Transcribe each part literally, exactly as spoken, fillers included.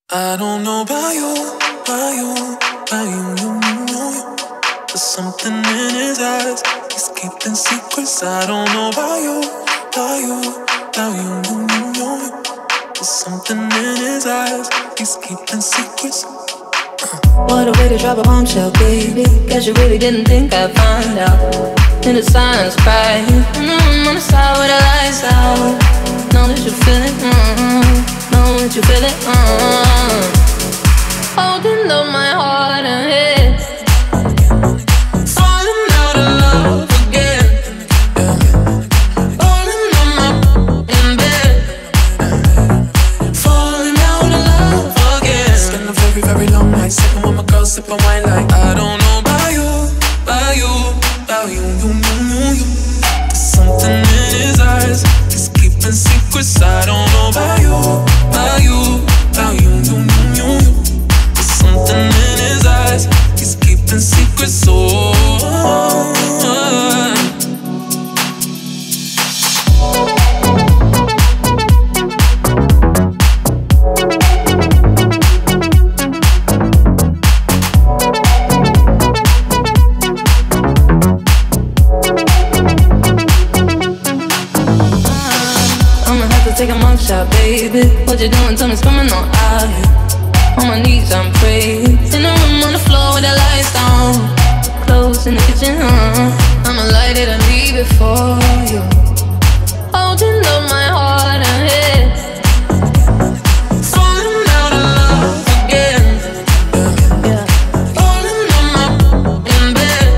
I don't know about you, about you, about you, you, you, you. There's something in his eyes, he's keeping secrets. I don't know about you, about you, about you, you, you, you. There's something in his eyes, he's keeping secrets. What a way to drop a bombshell, baby. Guess you really didn't think I'd find out. In the silence, crying. Mm-hmm, on the side with the lights out. Know that you feel it, mm-hmm. Know that you feel it, mm-hmm. Holding up my heart and head. Falling out of love again. Falling on my in bed. Falling out of love again. Spend a very, very long night sitting with my girl, sipping wine like I don't know about you, about you, about you, you, you, you, you. There's something in his eyes, he's keeping secrets. I don't know about you, about you, about you, you, you, you, you. There's something in his eyes, he's keeping secrets. Oh, take a mugshot, baby. What you doing? Tell me, it's coming on out here. On my knees, I'm praying. In the room on the floor with the lights down. Clothes in the kitchen, uh I'ma light it and leave it for you. Holding up my heart and head. Falling out of love again. Yeah. Falling on my in bed.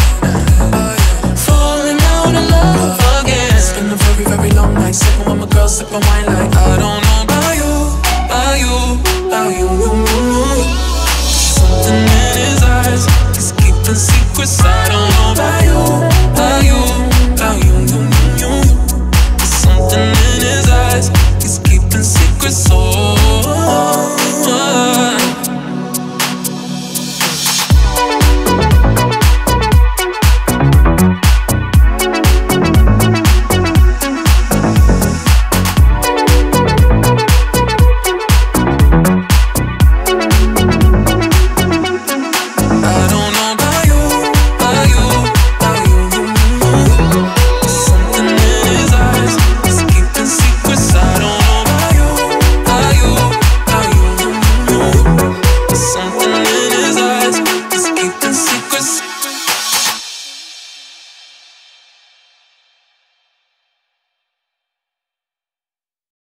Falling out of love again. it's been a very, very long night sitting with my girl, sipping wine like I don't know about you, about you, about you, you, you, you. Something in his eyes, he's keeping secrets. I don't know about you, about you, about you, you, you, you. There's something in his eyes, he's keeping secrets. Oh.